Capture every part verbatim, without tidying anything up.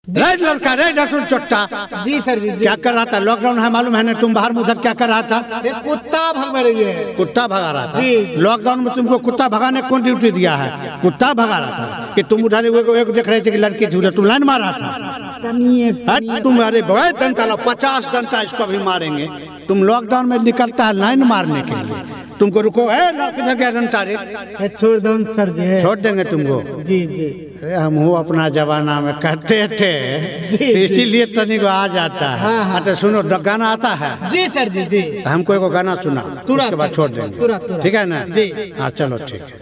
Red लड़का red रसूल चोट्टा। जी sir जी, जी। क्या कर रहा था? लॉकडाउन है मालूम है ना, तुम बाहर उधर क्या कर रहा था? एक कुत्ता भगा रही है। कुत्ता भगा रहा था जी। लॉकडाउन में तुमको कुत्ता भगाने कौन ड्यूटी दिया है? कुत्ता भगा रहा था कि तुम उठा एक देख रहे थे कि लड़की थी, तुम लाइन मार रहा था। तुम अरे बहुत डंटा लो, पचास डंटा इसको भी मारेंगे। तुम लॉकडाउन में निकलता है लाइन मारने के लिए, तुमको रुको है किधर गया डंटा रे? छोड़ दो सर जी, छोड़ देंगे तुमको। जी जी। अरे हम हो अपना जमाना में करते थे, इसीलिए तनी को आ जाता है। हाँ, हाँ। अच्छा सुनो, गाना आता है? जी सर जी, जी। हमको एक गाना सुना, उसके बाद छोड़ देंगे। तुरंत तुरंत। ठीक है ना? जी। हाँ चलो ठीक है।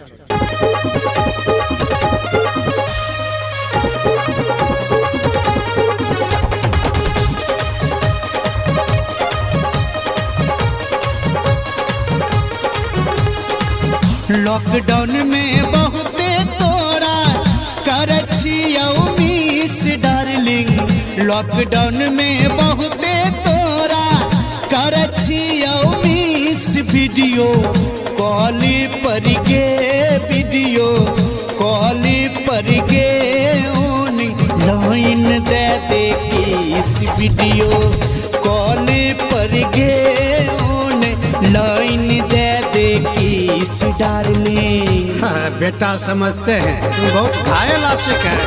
लॉकडाउन में बहुते तोरा करछियो मिस डार्लिंग। लॉकडाउन में बहुते तोरा करछियो मिस वीडियो कॉल पर गे वीडियो कॉल पर गे लाइन दे दे इस वीडियो कॉल पर गे लाइन दे दे किस डार्लिंग। हाँ, बेटा समझते हैं तुम बहुत घायल आशिक है।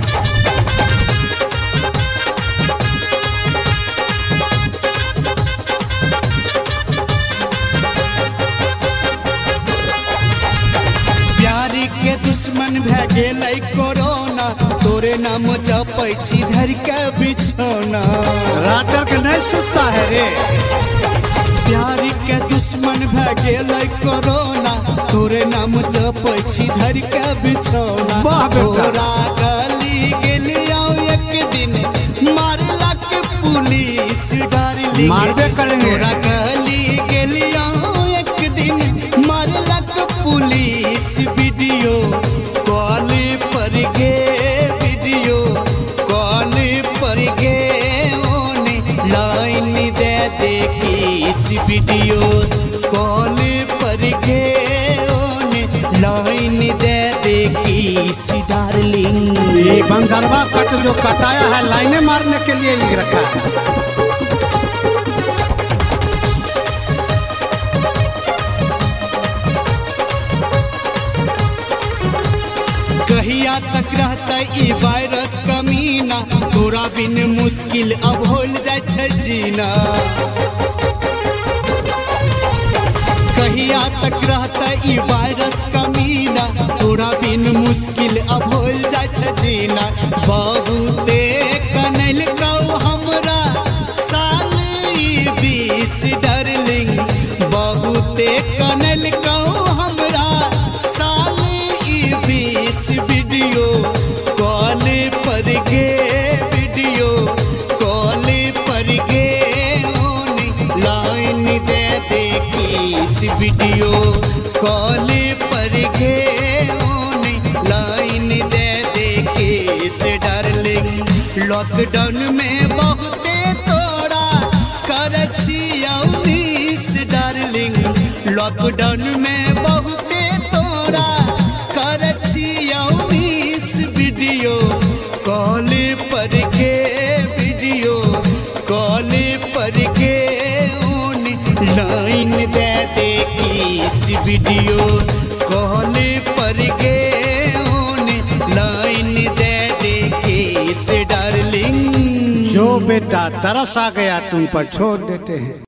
प्यारी के दुश्मन भे गेलै कोरोना, तोरे नाम जपै छी धर के बिछौना। रातर के नहीं सुनता है रे। प्यारी के दुश्मन भे गेलै कोरोना, तोरे नाम जपै छी धर के बिछौना। तोरा गली गेलियो एक दिन मारलक पुलिस डार्लिंग। मारबे करेंगे। तोरा गली गेलियो एक दिन मारलक पुलिस वीडियो कॉल पर गे वीडियो कॉल पर गे लाइन दे दे किस वीडियो कॉल पर गे लाइन दे दे किस डार्लिंग। ये बंदरवा कट जो कटाया है लाइनें मारने के लिए लिख रखा है। कहिया तक रहता ई वायरस कमीना, तोरा बिन मुश्किल अब होल जाय छै जीना। कहिया तक रहता ई वायरस कमीना, तोरा बिन मुश्किल अब होल जाय छै जीना। बहुते कनल कौ हमरा साल ई बीस डार्लिंग। बहुते कनल कौ हमरा साल ई बीस वीडियो कॉल पर गे वीडियो कॉल पर गे लाइन दे दे किस वीडियो कॉल पर गे लाइन दे दे किस डार्लिंग। लॉकडाउन में बहुते तोरा करछियो मिस डार्लिंग। लॉकडाउन में बहुते तोरा करछियो मिस वीडियो कॉल पर गे वीडियो कॉल पर गे लाइन दे दे किस वीडियो कॉल पर गे लाइन दे दे किस डार्लिंग। जो बेटा तरस आ गया तुम पर छोड़ देते हैं।